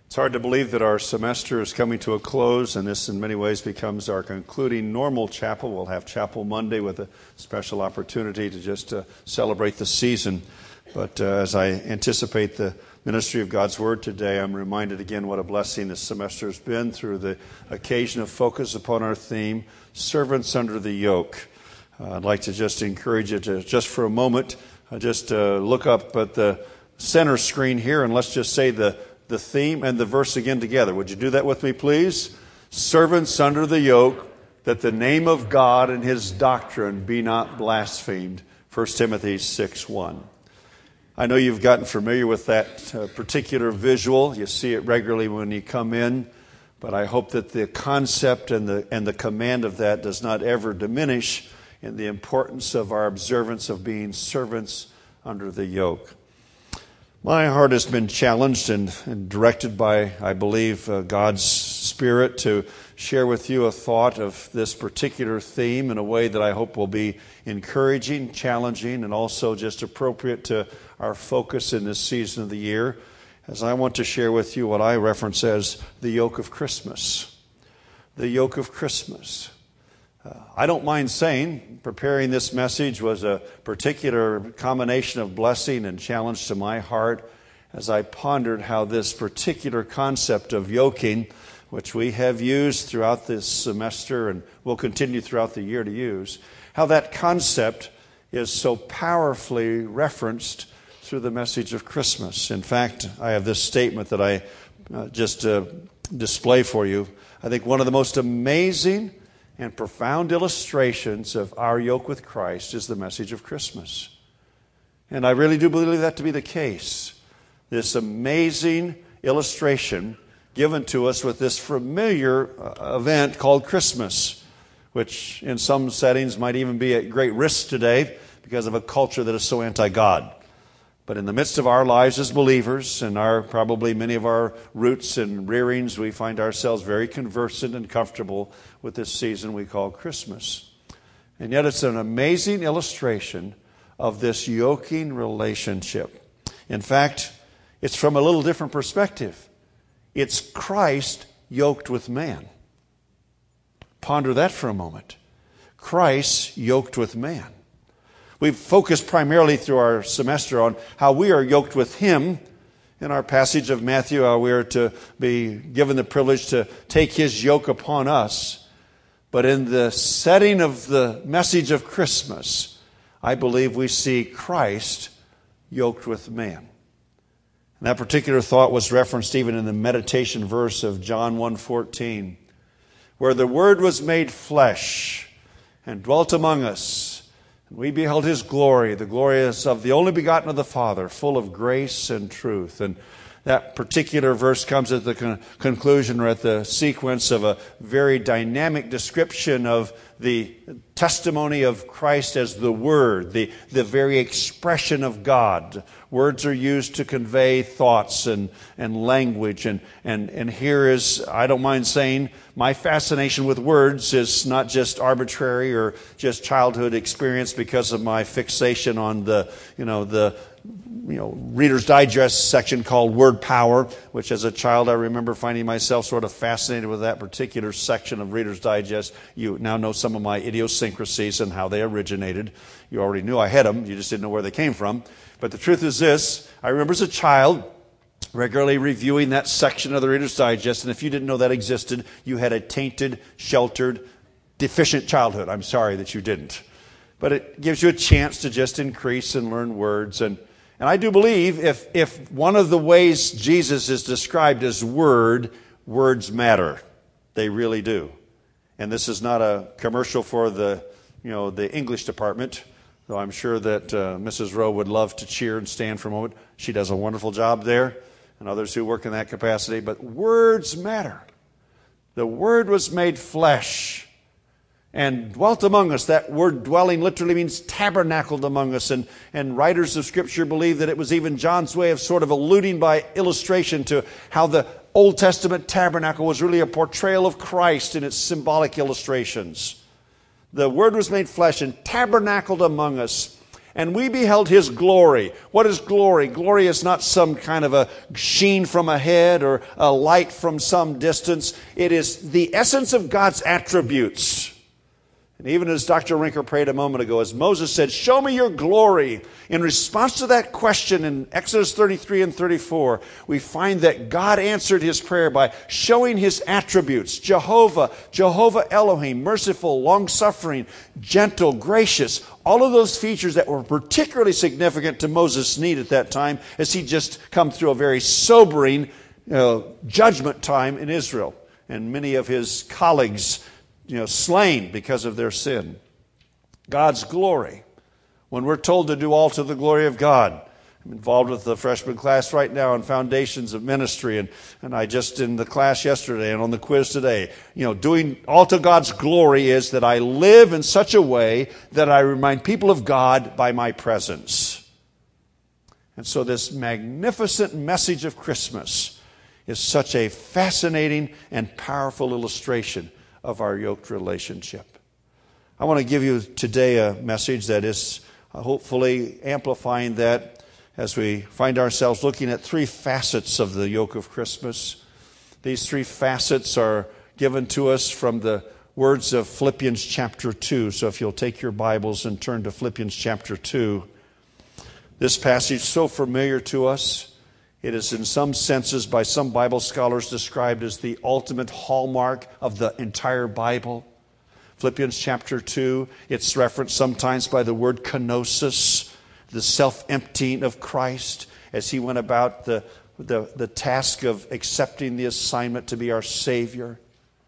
It's hard to believe that our semester is coming to a close, and this in many ways becomes our concluding normal chapel. We'll have Chapel Monday with a special opportunity to just celebrate the season. But as I anticipate the ministry of God's Word today, I'm reminded again what a blessing this semester has been through the occasion of focus upon our theme, Servants Under the Yoke. I'd like to just encourage you to, just for a moment, look up at the center screen here, and let's just say the theme and the verse again together. Would you do that with me, please? Servants under the yoke, that the name of God and His doctrine be not blasphemed. 1 Timothy 6:1. I know you've gotten familiar with that particular visual. You see it regularly when you come in. But I hope that the concept and the command of that does not ever diminish in the importance of our observance of being servants under the yoke. My heart has been challenged and directed by, I believe, God's Spirit to share with you a thought of this particular theme in a way that I hope will be encouraging, challenging, and also just appropriate to our focus in this season of the year, as I want to share with you what I reference as the yoke of Christmas. The yoke of Christmas. I don't mind saying preparing this message was a particular combination of blessing and challenge to my heart as I pondered how this particular concept of yoking, which we have used throughout this semester and will continue throughout the year to use, how that concept is so powerfully referenced through the message of Christmas. In fact, I have this statement that I display for you. I think one of the most amazing and profound illustrations of our yoke with Christ is the message of Christmas. And I really do believe that to be the case. This amazing illustration given to us with this familiar event called Christmas, which in some settings might even be at great risk today because of a culture that is so anti-God. But in the midst of our lives as believers and probably many of our roots and rearings, we find ourselves very conversant and comfortable with this season we call Christmas. And yet it's an amazing illustration of this yoking relationship. In fact, it's from a little different perspective. It's Christ yoked with man. Ponder that for a moment. Christ yoked with man. We've focused primarily through our semester on how we are yoked with Him. In our passage of Matthew, how we are to be given the privilege to take His yoke upon us. But in the setting of the message of Christmas, I believe we see Christ yoked with man. And that particular thought was referenced even in the meditation verse of John 1:14, where the Word was made flesh and dwelt among us. We beheld His glory, the glory of the only begotten of the Father, full of grace and truth. And that particular verse comes at the conclusion or at the sequence of a very dynamic description of the testimony of Christ as the Word, the very expression of God. Words are used to convey thoughts and language. And here is, I don't mind saying, my fascination with words is not just arbitrary or just childhood experience because of my fixation on the Reader's Digest section called Word Power, which as a child I remember finding myself sort of fascinated with that particular section of Reader's Digest. You now know some of my idiosyncrasies and how they originated. You already knew I had them, you just didn't know where they came from. But the truth is this, I remember as a child regularly reviewing that section of the Reader's Digest, and if you didn't know that existed, you had a tainted, sheltered, deficient childhood. I'm sorry that you didn't. But it gives you a chance to just increase and learn words. And I do believe if one of the ways Jesus is described as Word, words matter. They really do. And this is not a commercial for the English department, though I'm sure that Mrs. Rowe would love to cheer and stand for a moment. She does a wonderful job there, and others who work in that capacity. But words matter. The Word was made flesh and dwelt among us. That word dwelling literally means tabernacled among us. And writers of Scripture believe that it was even John's way of sort of alluding by illustration to how the Old Testament tabernacle was really a portrayal of Christ in its symbolic illustrations. The Word was made flesh and tabernacled among us. And we beheld His glory. What is glory? Glory is not some kind of a sheen from a head or a light from some distance. It is the essence of God's attributes. And even as Dr. Rinker prayed a moment ago, as Moses said, "Show me your glory," in response to that question in Exodus 33 and 34, we find that God answered his prayer by showing His attributes. Jehovah, Jehovah Elohim, merciful, long-suffering, gentle, gracious. All of those features that were particularly significant to Moses' need at that time, as he just come through a very sobering judgment time in Israel. And many of his colleagues slain because of their sin. God's glory. When we're told to do all to the glory of God. I'm involved with the freshman class right now on foundations of ministry, and I just in the class yesterday and on the quiz today, doing all to God's glory is that I live in such a way that I remind people of God by my presence. And so this magnificent message of Christmas is such a fascinating and powerful illustration of our yoked relationship. I want to give you today a message that is hopefully amplifying that as we find ourselves looking at three facets of the yoke of Christmas. These three facets are given to us from the words of Philippians chapter 2. So if you'll take your Bibles and turn to Philippians chapter 2. This passage, so familiar to us, it is in some senses by some Bible scholars described as the ultimate hallmark of the entire Bible. Philippians chapter 2, it's referenced sometimes by the word kenosis, the self-emptying of Christ as He went about the task of accepting the assignment to be our Savior.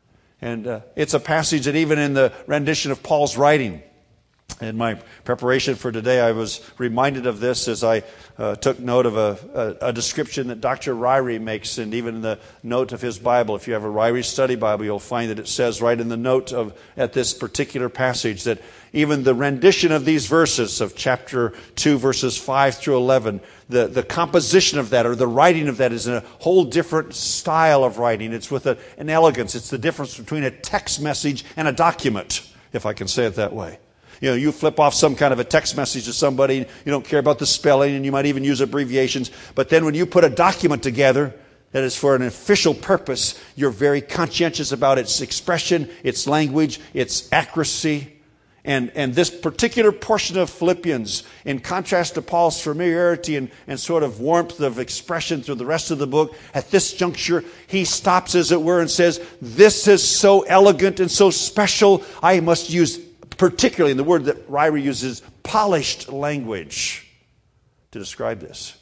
And it's a passage that even in the rendition of Paul's writing, in my preparation for today, I was reminded of this as I took note of a description that Dr. Ryrie makes, and even in the note of his Bible. If you have a Ryrie study Bible, you'll find that it says right in the note at this particular passage that even the rendition of these verses of chapter 2, verses 5 through 11, the composition of that or the writing of that is in a whole different style of writing. It's with an elegance. It's the difference between a text message and a document, if I can say it that way. You flip off some kind of a text message to somebody, you don't care about the spelling, and you might even use abbreviations. But then when you put a document together that is for an official purpose, you're very conscientious about its expression, its language, its accuracy. And this particular portion of Philippians, in contrast to Paul's familiarity and sort of warmth of expression through the rest of the book, at this juncture, he stops, as it were, and says, "This is so elegant and so special, I must use," particularly in the word that Ryrie uses, "polished language," to describe this.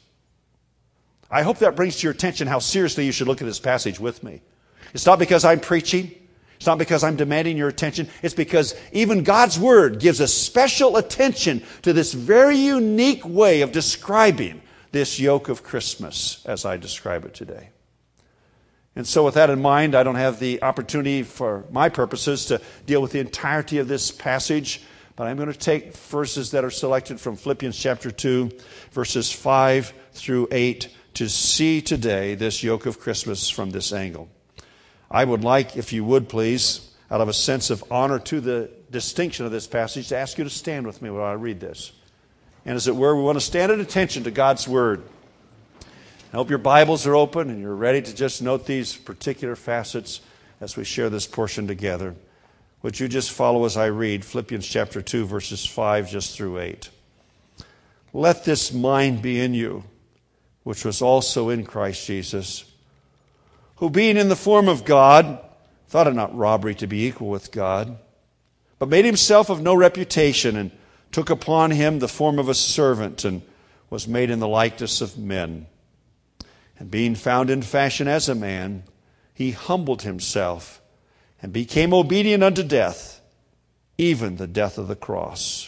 I hope that brings to your attention how seriously you should look at this passage with me. It's not because I'm preaching. It's not because I'm demanding your attention. It's because even God's Word gives a special attention to this very unique way of describing this yoke of Christmas as I describe it today. And so with that in mind, I don't have the opportunity for my purposes to deal with the entirety of this passage, but I'm going to take verses that are selected from Philippians chapter 2, verses 5 through 8, to see today this yoke of Christmas from this angle. I would like, if you would please, out of a sense of honor to the distinction of this passage, to ask you to stand with me while I read this. And as it were, we want to stand at attention to God's Word. I hope your Bibles are open and you're ready to just note these particular facets as we share this portion together. Would you just follow as I read Philippians chapter 2, verses 5 just through 8. "Let this mind be in you, which was also in Christ Jesus, who being in the form of God, thought it not robbery to be equal with God, but made himself of no reputation, and took upon him the form of a servant, and was made in the likeness of men. And being found in fashion as a man, he humbled himself, and became obedient unto death, even the death of the cross."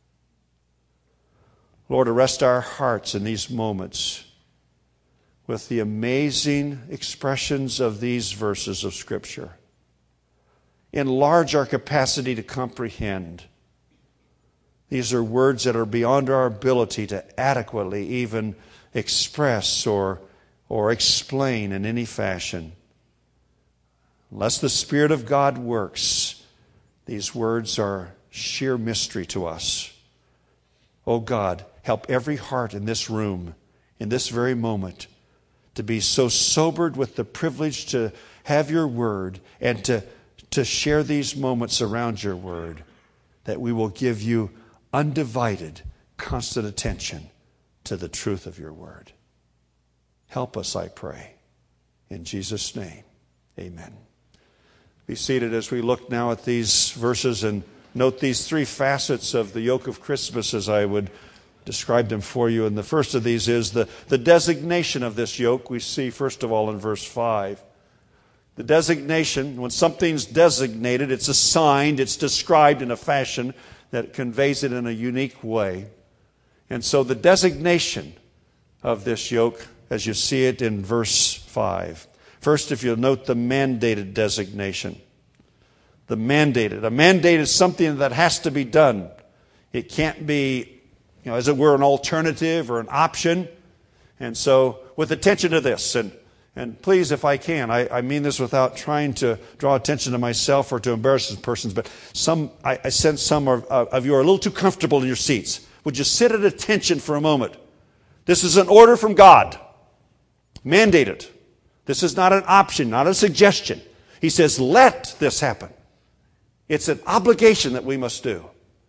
Lord, arrest our hearts in these moments with the amazing expressions of these verses of Scripture. Enlarge our capacity to comprehend. These are words that are beyond our ability to adequately even express or explain in any fashion. Unless the Spirit of God works, these words are sheer mystery to us. Oh God, help every heart in this room, in this very moment, to be so sobered with the privilege to have your word and to share these moments around your word, that we will give you undivided, constant attention to the truth of your word. Help us, I pray. In Jesus' name, amen. Be seated as we look now at these verses and note these three facets of the yoke of Christmas as I would describe them for you. And the first of these is the designation of this yoke. We see, first of all, in verse 5. The designation, when something's designated, it's assigned, it's described in a fashion that conveys it in a unique way. And so the designation of this yoke, as you see it in verse 5. First, if you'll note the mandated designation. The mandated. A mandate is something that has to be done. It can't be, as it were, an alternative or an option. And so, with attention to this, and please, if I can, I mean this without trying to draw attention to myself or to embarrass the persons, but I sense some of you are a little too comfortable in your seats. Would you sit at attention for a moment? This is an order from God. Mandated. This is not an option, not a suggestion. He says, let this happen. It's an obligation that we must do.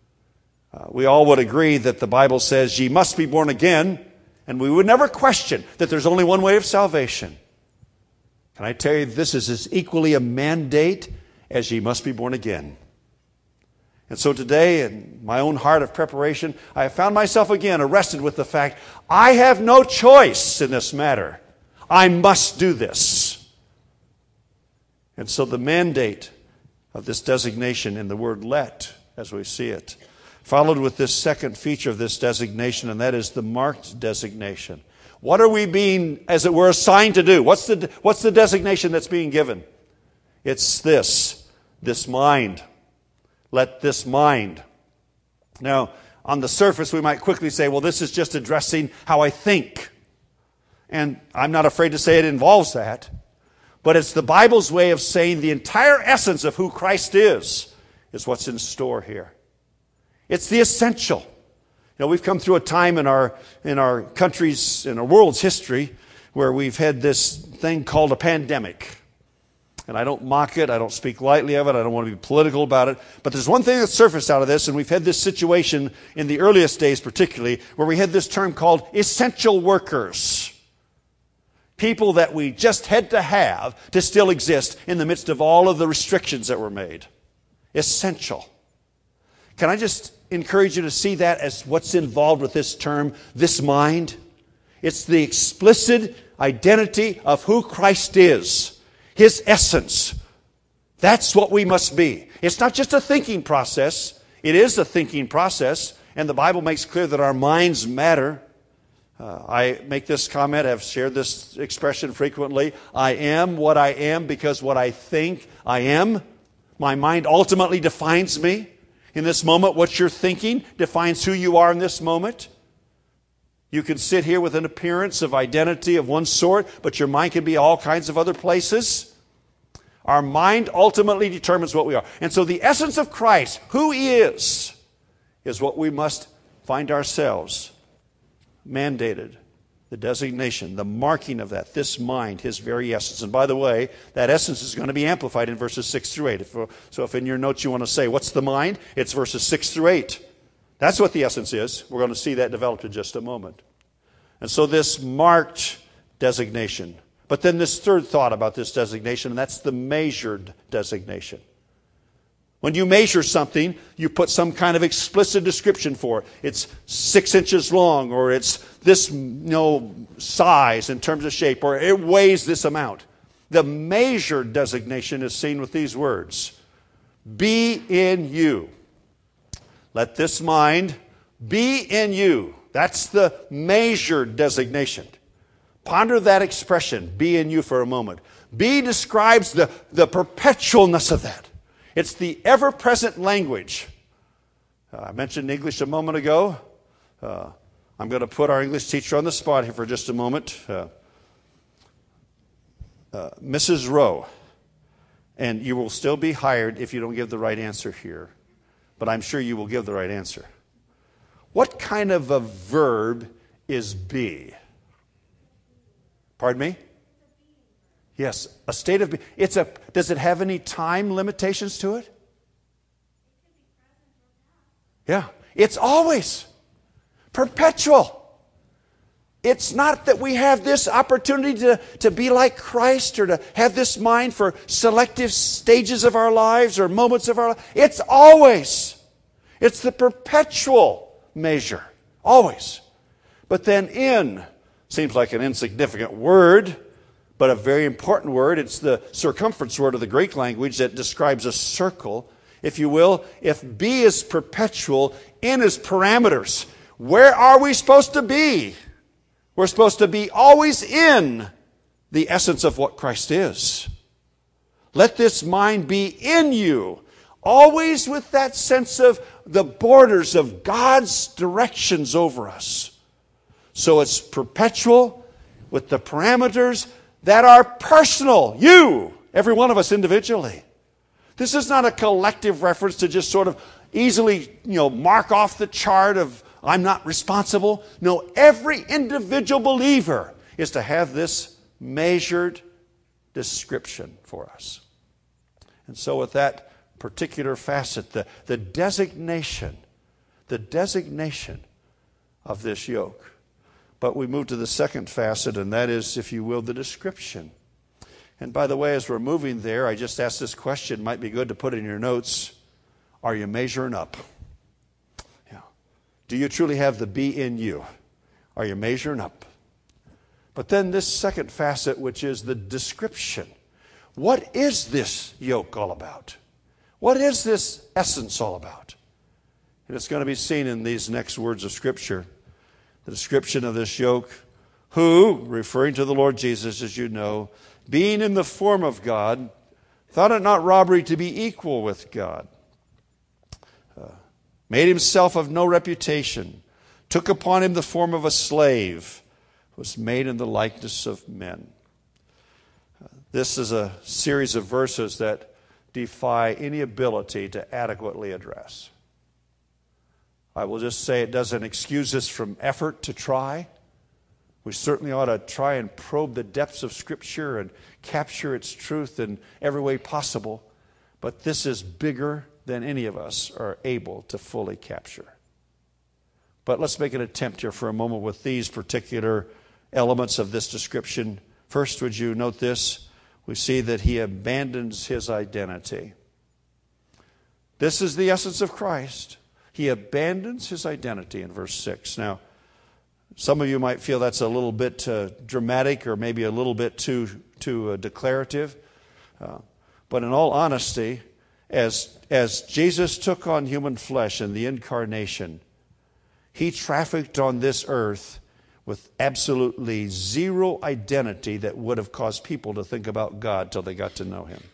We all would agree that the Bible says, ye must be born again, and we would never question that there's only one way of salvation. Can I tell you, this is as equally a mandate as ye must be born again. And so today, in my own heart of preparation, I have found myself again arrested with the fact, I have no choice in this matter. I must do this. And so the mandate of this designation in the word let, as we see it, followed with this second feature of this designation, and that is the marked designation. What are we being, as it were, assigned to do? What's the designation that's being given? It's this mind. Let this mind. Now, on the surface, we might quickly say, well, this is just addressing how I think. And I'm not afraid to say it involves that. But it's the Bible's way of saying the entire essence of who Christ is what's in store here. It's the essential. We've come through a time in our country's, in our world's history where we've had this thing called a pandemic. And I don't mock it. I don't speak lightly of it. I don't want to be political about it. But there's one thing that surfaced out of this, and we've had this situation in the earliest days particularly, where we had this term called essential workers. People that we just had to have to still exist in the midst of all of the restrictions that were made. Essential. Can I just encourage you to see that as what's involved with this term, this mind? It's the explicit identity of who Christ is. His essence. That's what we must be. It's not just a thinking process. It is a thinking process. And the Bible makes clear that our minds matter. I make this comment, I've shared this expression frequently. I am what I am because what I think I am. My mind ultimately defines me. In this moment, what you're thinking defines who you are in this moment. You can sit here with an appearance of identity of one sort, but your mind can be all kinds of other places. Our mind ultimately determines what we are. And so the essence of Christ, who He is what we must find ourselves mandated. The designation, the marking of that, this mind, His very essence. And by the way, that essence is going to be amplified in verses 6 through 8. So if in your notes you want to say, what's the mind? It's verses 6 through 8. That's what the essence is. We're going to see that developed in just a moment. And so this marked designation. But then this third thought about this designation, and that's the measured designation. When you measure something, you put some kind of explicit description for it. It's 6 inches long, or it's this size in terms of shape, or it weighs this amount. The measured designation is seen with these words. Be in you. Let this mind be in you. That's the measured designation. Ponder that expression, be in you, for a moment. Be describes the perpetualness of that. It's the ever-present language. I mentioned English a moment ago. I'm going to put our English teacher on the spot here for just a moment. Mrs. Rowe, and you will still be hired if you don't give the right answer here, but I'm sure you will give the right answer. What kind of a verb is be? Pardon me? Yes, a state of being. Does it have any time limitations to it? Yeah, it's always perpetual. It's not that we have this opportunity to be like Christ or to have this mind for selective stages of our lives or moments of our life. It's always. It's the perpetual measure. Always. But then in seems like an insignificant word, but a very important word. It's the circumference word of the Greek language that describes a circle, if you will. If be is perpetual, in is parameters. Where are we supposed to be? We're supposed to be always in the essence of what Christ is. Let this mind be in you, always with that sense of the borders of God's directions over us. So it's perpetual with the parameters that are personal. You, every one of us individually. This is not a collective reference to just sort of easily, mark off the chart of I'm not responsible. No, every individual believer is to have this measured description for us. And so with that particular facet, the designation of this yoke. But we move to the second facet, and that is, if you will, the description. And by the way, as we're moving there, I just asked this question. Might be good to put in your notes. Are you measuring up? Do you truly have the be in you? Are you measuring up? But then this second facet, which is the description. What is this yoke all about? What is this essence all about? And it's going to be seen in these next words of Scripture. The description of this yoke, who, referring to the Lord Jesus, as you know, being in the form of God, thought it not robbery to be equal with God. Made himself of no reputation, took upon him the form of a slave, was made in the likeness of men. This is a series of verses that defy any ability to adequately address. I will just say it doesn't excuse us from effort to try. We certainly ought to try and probe the depths of Scripture and capture its truth in every way possible. But this is bigger than any of us are able to fully capture. But let's make an attempt here for a moment with these particular elements of this description. First, would you note this? We see that he abandons his identity. This is the essence of Christ. He abandons his identity in verse 6. Now, some of you might feel that's a little bit dramatic or maybe a little bit too declarative. But in all honesty, as Jesus took on human flesh in the incarnation, he trafficked on this earth with absolutely zero identity that would have caused people to think about God till they got to know him.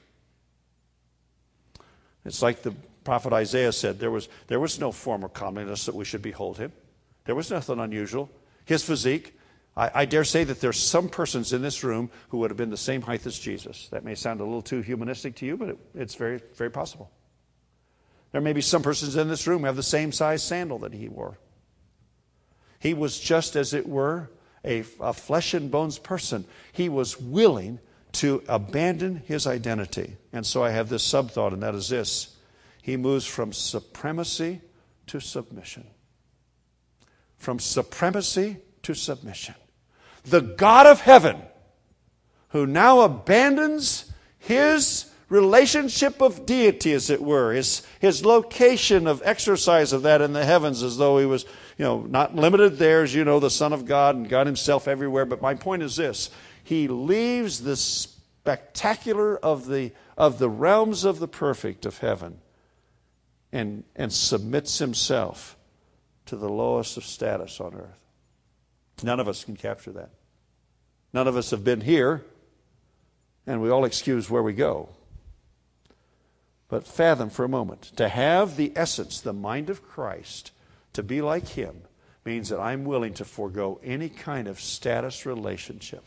It's like the prophet Isaiah said, there was no form or comeliness that we should behold him. There was nothing unusual. His physique, I dare say that there's some persons in this room who would have been the same height as Jesus. That may sound a little too humanistic to you, but it's very, very possible. There may be some persons in this room who have the same size sandal that he wore. He was just, as it were, a flesh and bones person. He was willing to abandon his identity. And so I have this sub-thought, and that is this. He moves from supremacy to submission. From supremacy to submission. The God of heaven, who now abandons his relationship of deity, as it were, his location of exercise of that in the heavens, as though he was, not limited there, as you know, the Son of God and God himself everywhere. But my point is this. He leaves the spectacular of the realms of the perfect of heaven and submits himself to the lowest of status on earth. None of us can capture that. None of us have been here, and we all excuse where we go. But fathom for a moment, to have the essence, the mind of Christ, to be like him, means that I'm willing to forego any kind of status relationship.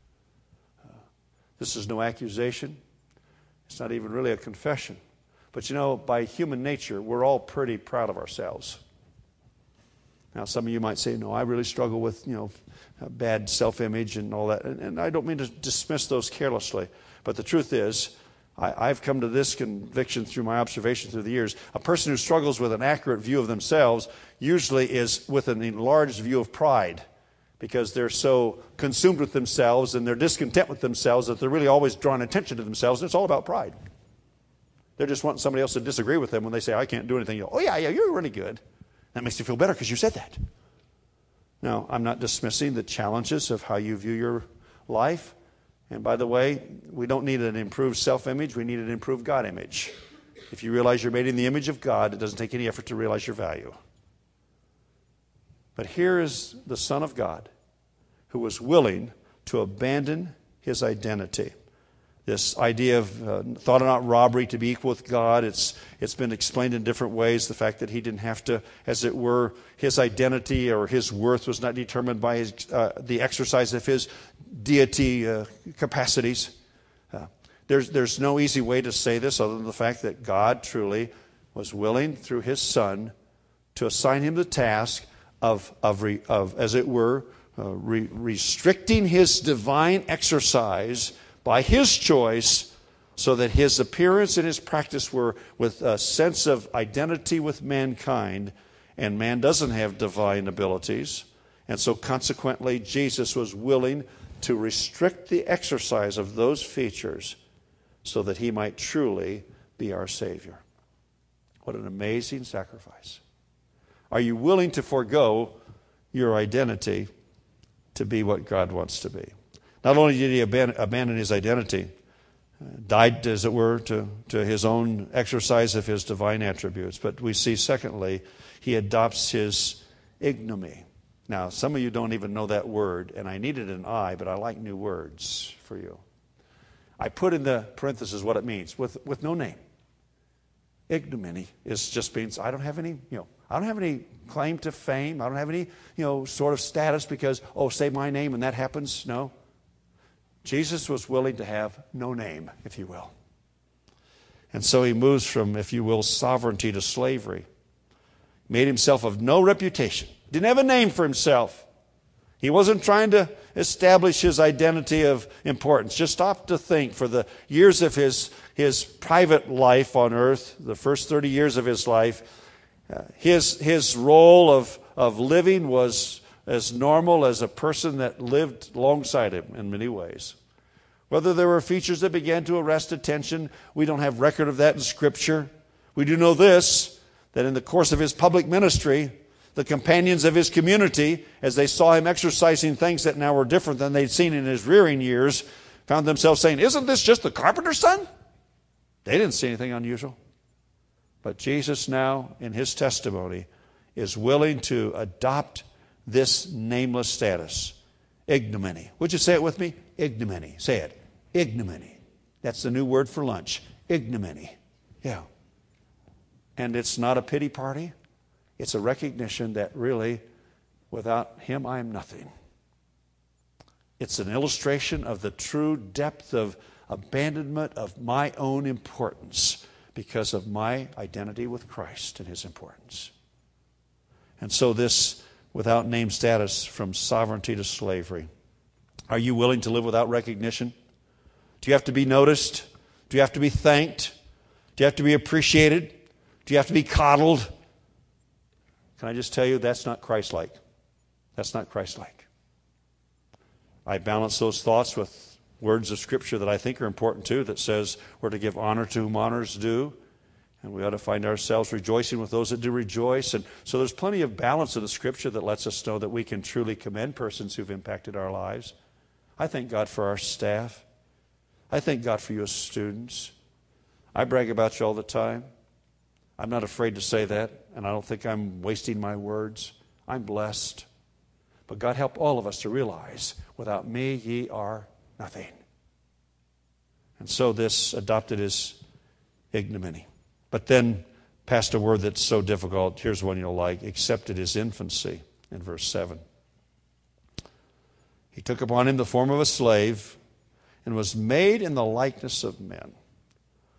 This is no accusation. It's not even really a confession. But by human nature, we're all pretty proud of ourselves. Now, some of you might say, no, I really struggle with, bad self-image and all that. And I don't mean to dismiss those carelessly. But the truth is, I've come to this conviction through my observation through the years. A person who struggles with an accurate view of themselves usually is with an enlarged view of pride, because they're so consumed with themselves and they're discontent with themselves that they're really always drawing attention to themselves, and it's all about pride. They're just wanting somebody else to disagree with them when they say, I can't do anything. You go, oh, yeah, you're really good. That makes you feel better because you said that. Now, I'm not dismissing the challenges of how you view your life. And by the way, we don't need an improved self-image. We need an improved God image. If you realize you're made in the image of God, it doesn't take any effort to realize your value. But here is the Son of God who was willing to abandon his identity. This idea of thought it not robbery to be equal with God, it's been explained in different ways. The fact that he didn't have to, as it were, his identity or his worth was not determined by the exercise of his deity capacities. There's no easy way to say this other than the fact that God truly was willing through his Son to assign him the task of as it were, restricting his divine exercise by his choice, so that his appearance and his practice were with a sense of identity with mankind, and man doesn't have divine abilities. And so consequently, Jesus was willing to restrict the exercise of those features so that he might truly be our Savior. What an amazing sacrifice. Are you willing to forego your identity to be what God wants to be? Not only did he abandon his identity, died, as it were, to his own exercise of his divine attributes, but we see, secondly, he adopts his ignominy. Now, some of you don't even know that word, and I needed an I, but I like new words for you. I put in the parenthesis what it means, with no name. Ignominy just means I don't have any, I don't have any claim to fame. I don't have any, sort of status because, say my name and that happens. No. Jesus was willing to have no name, if you will. And so he moves from, if you will, sovereignty to slavery. Made himself of no reputation. Didn't have a name for himself. He wasn't trying to establish his identity of importance. Just stop to think for the years of his private life on earth, the first 30 years of his life, his role of living was as normal as a person that lived alongside him in many ways. Whether there were features that began to arrest attention, we don't have record of that in Scripture. We do know this, that in the course of his public ministry, the companions of his community, as they saw him exercising things that now were different than they'd seen in his rearing years, found themselves saying, isn't this just the carpenter's son? They didn't see anything unusual. But Jesus now, in his testimony, is willing to adopt this nameless status. Ignominy. Would you say it with me? Ignominy. Say it. Ignominy. That's the new word for lunch. Ignominy. Yeah. And it's not a pity party. It's a recognition that really, without him, I am nothing. It's an illustration of the true depth of abandonment of my own importance because of my identity with Christ and his importance. And so this without name status from sovereignty to slavery. Are you willing to live without recognition? Do you have to be noticed? Do you have to be thanked? Do you have to be appreciated? Do you have to be coddled? Can I just tell you, that's not Christ-like. That's not Christ-like. I balance those thoughts with words of Scripture that I think are important too, that says we're to give honor to whom honor is due. And we ought to find ourselves rejoicing with those that do rejoice. And so there's plenty of balance in the Scripture that lets us know that we can truly commend persons who've impacted our lives. I thank God for our staff. I thank God for you as students. I brag about you all the time. I'm not afraid to say that, and I don't think I'm wasting my words. I'm blessed. But God help all of us to realize, without me ye are nothing. And so this adopted his ignominy. But then, past a word that's so difficult, here's one you'll like, accepted his infancy in verse 7. He took upon him the form of a slave and was made in the likeness of men.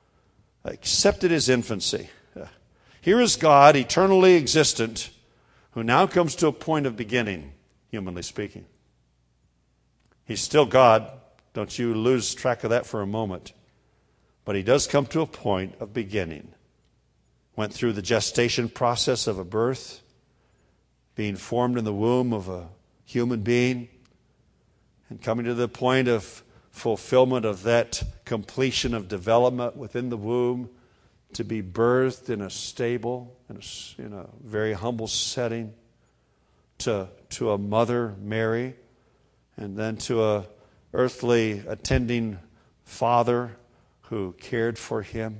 Accepted his infancy. Here is God, eternally existent, who now comes to a point of beginning, humanly speaking. He's still God. Don't you lose track of that for a moment. But he does come to a point of beginning. Went through the gestation process of a birth, being formed in the womb of a human being, and coming to the point of fulfillment of that completion of development within the womb, to be birthed in a stable, in a very humble setting, to a mother, Mary, and then to a earthly attending father who cared for him.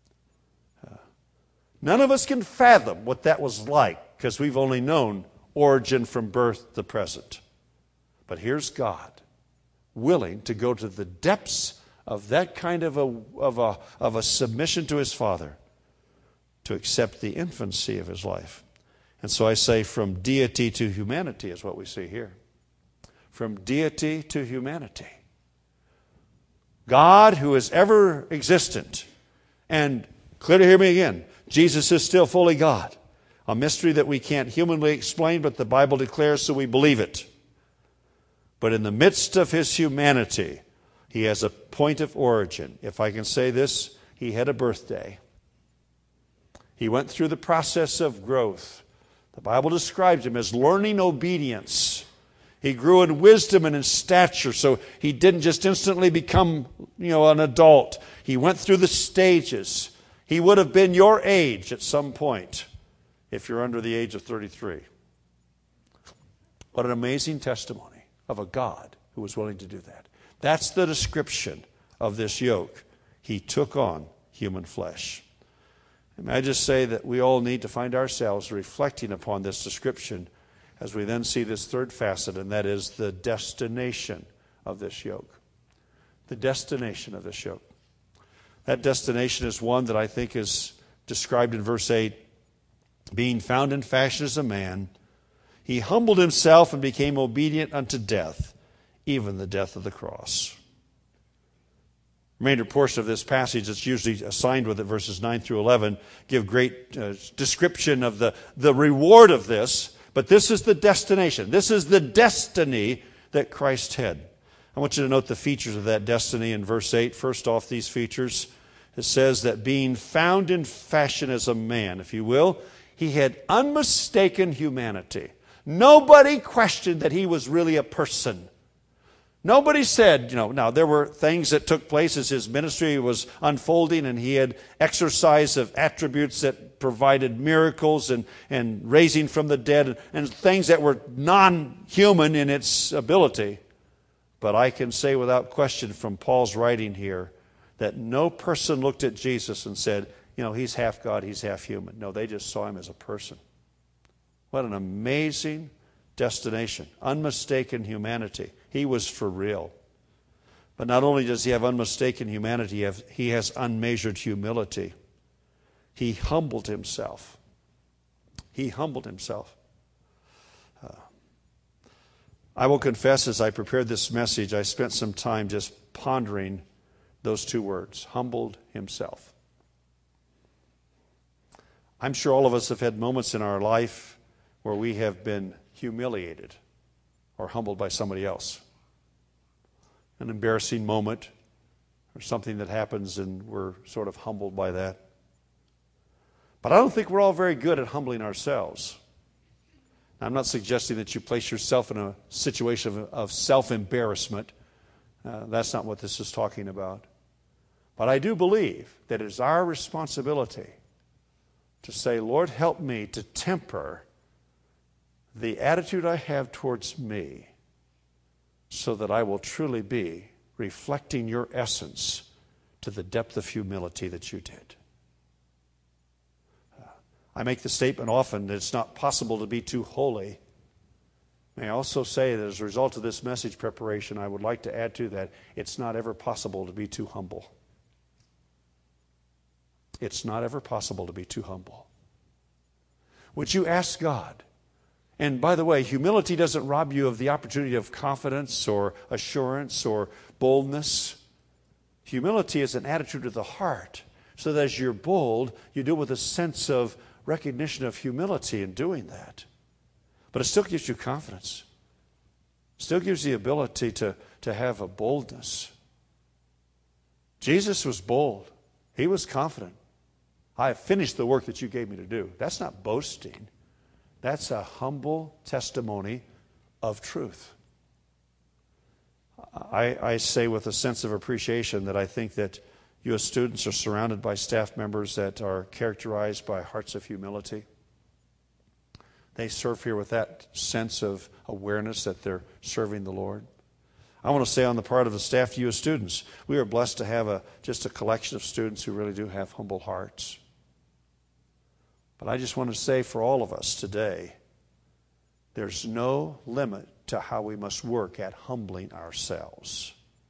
None of us can fathom what that was like, because we've only known origin from birth to present. But here's God, willing to go to the depths of that kind of a submission to his Father, to accept the infancy of his life. And so I say, from deity to humanity is what we see here. From deity to humanity. God, who is ever existent, and clear to hear me again, Jesus is still fully God. A mystery that we can't humanly explain, but the Bible declares, so we believe it. But in the midst of his humanity, he has a point of origin. If I can say this, he had a birthday. He went through the process of growth. The Bible describes him as learning obedience. He grew in wisdom and in stature, so he didn't just instantly become, an adult. He went through the stages. He would have been your age at some point if you're under the age of 33. What an amazing testimony of a God who was willing to do that. That's the description of this yoke. He took on human flesh. And may I just say that we all need to find ourselves reflecting upon this description as we then see this third facet, and that is the destination of this yoke. The destination of this yoke. That destination is one that I think is described in verse 8. Being found in fashion as a man, he humbled himself and became obedient unto death, even the death of the cross. The remainder portion of this passage that's usually assigned with it, verses 9 through 11, give great description of the reward of this. But this is the destination. This is the destiny that Christ had. I want you to note the features of that destiny in verse 8. First off, these features. It says that being found in fashion as a man, if you will, he had unmistaken humanity. Nobody questioned that he was really a person. Nobody said, now there were things that took place as his ministry was unfolding, and he had exercise of attributes that provided miracles and raising from the dead and things that were non-human in its ability. But I can say without question from Paul's writing here that no person looked at Jesus and said, he's half God, he's half human. No, they just saw him as a person. What an amazing destination. Unmistaken humanity. He was for real. But not only does he have unmistaken humanity, he has unmeasured humility. He humbled himself. He humbled himself. I will confess, as I prepared this message, I spent some time just pondering those two words, humbled himself. I'm sure all of us have had moments in our life where we have been humiliated or humbled by somebody else. An embarrassing moment or something that happens and we're sort of humbled by that. But I don't think we're all very good at humbling ourselves. I'm not suggesting that you place yourself in a situation of self-embarrassment. That's not what this is talking about. But I do believe that it is our responsibility to say, Lord, help me to temper the attitude I have towards me so that I will truly be reflecting your essence to the depth of humility that you did. I make the statement often that it's not possible to be too holy. May I also say that as a result of this message preparation, I would like to add to that, it's not ever possible to be too humble. It's not ever possible to be too humble. Would you ask God? And by the way, humility doesn't rob you of the opportunity of confidence or assurance or boldness. Humility is an attitude of the heart, so that as you're bold, you do it with a sense of recognition of humility in doing that. But it still gives you confidence. Still gives you the ability to have a boldness. Jesus was bold. He was confident. I have finished the work that you gave me to do. That's not boasting. That's a humble testimony of truth. I say with a sense of appreciation that I think that you as students are surrounded by staff members that are characterized by hearts of humility. They serve here with that sense of awareness that they're serving the Lord. I want to say on the part of the staff to you as students, we are blessed to have just a collection of students who really do have humble hearts. But I just want to say for all of us today, there's no limit to how we must work at humbling ourselves.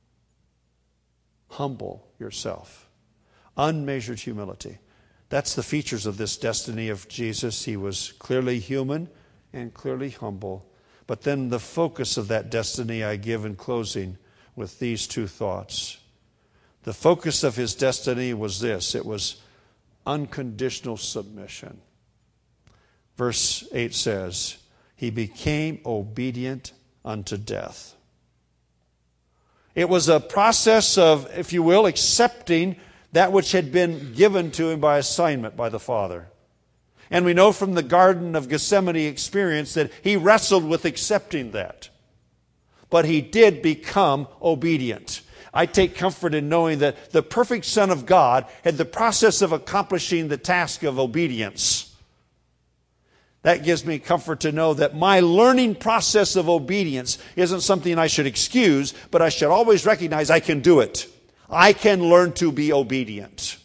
Humble yourself. Unmeasured humility. That's the features of this destiny of Jesus. He was clearly human and clearly humble. But then the focus of that destiny I give in closing with these two thoughts. The focus of his destiny was this. It was unconditional submission. Verse 8 says, he became obedient unto death. It was a process of, if you will, accepting that which had been given to him by assignment by the Father. And we know from the Garden of Gethsemane experience that he wrestled with accepting that. But he did become obedient. I take comfort in knowing that the perfect Son of God had the process of accomplishing the task of obedience. That gives me comfort to know that my learning process of obedience isn't something I should excuse, but I should always recognize I can do it. I can learn to be obedient.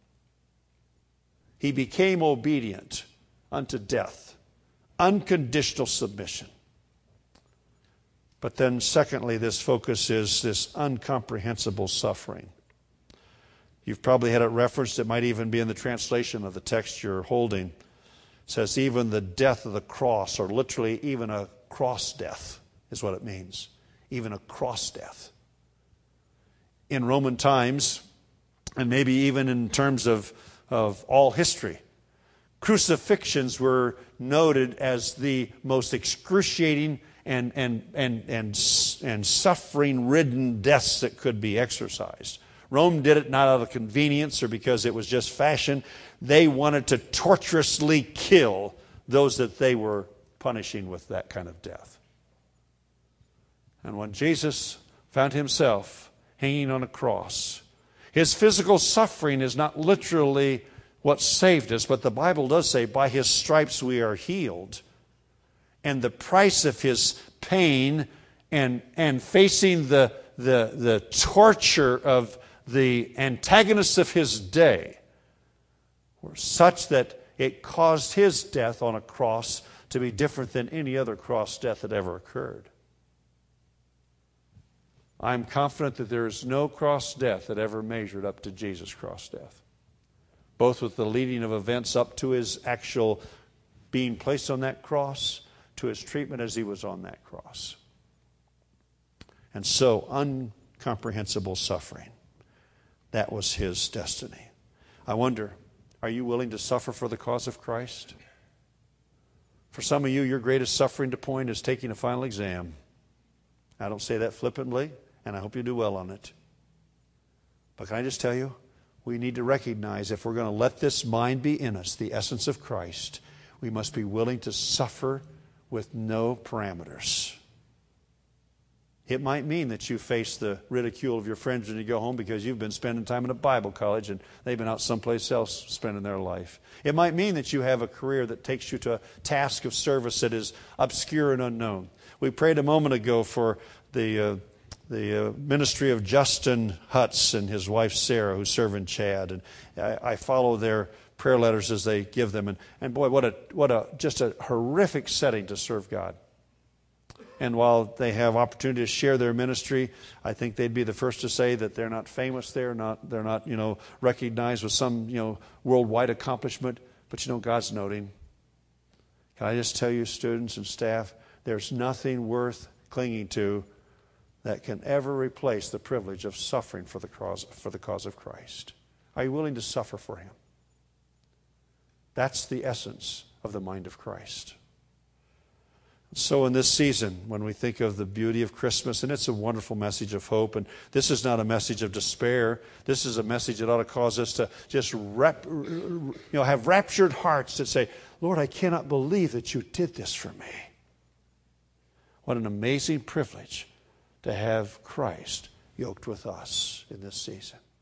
He became obedient unto death. Unconditional submission. But then secondly, this focus is this incomprehensible suffering. You've probably had it referenced. It might even be in the translation of the text you're holding. It says even the death of the cross, or literally even a cross death is what it means. Even a cross death. In Roman times, and maybe even in terms of all history, crucifixions were noted as the most excruciating and suffering-ridden deaths that could be exercised. Rome did it not out of convenience or because it was just fashion. They wanted to torturously kill those that they were punishing with that kind of death. And when Jesus found himself hanging on a cross, his physical suffering is not literally what saved us, but the Bible does say, by his stripes we are healed. And the price of his pain and facing the torture of the antagonists of his day were such that it caused his death on a cross to be different than any other cross death that ever occurred. I'm confident that there is no cross death that ever measured up to Jesus' cross death, both with the leading of events up to his actual being placed on that cross, to his treatment as he was on that cross. And so, incomprehensible suffering. That was his destiny. I wonder, are you willing to suffer for the cause of Christ? For some of you, your greatest suffering to point is taking a final exam. I don't say that flippantly, and I hope you do well on it. But can I just tell you, we need to recognize if we're going to let this mind be in us, the essence of Christ, we must be willing to suffer with no parameters. It might mean that you face the ridicule of your friends when you go home because you've been spending time in a Bible college and they've been out someplace else spending their life. It might mean that you have a career that takes you to a task of service that is obscure and unknown. We prayed a moment ago for the ministry of Justin Hutz and his wife Sarah, who serve in Chad, and I follow their prayer letters as they give them. And boy, what a just a horrific setting to serve God. And while they have opportunity to share their ministry, I think they'd be the first to say that they're not famous there, they're not recognized with some worldwide accomplishment. But God's noting. Can I just tell you, students and staff, there's nothing worth clinging to that can ever replace the privilege of suffering for the cause of Christ. Are you willing to suffer for him? That's the essence of the mind of Christ. So in this season, when we think of the beauty of Christmas, and it's a wonderful message of hope, and this is not a message of despair. This is a message that ought to cause us to just have raptured hearts that say, Lord, I cannot believe that you did this for me. What an amazing privilege to have Christ yoked with us in this season.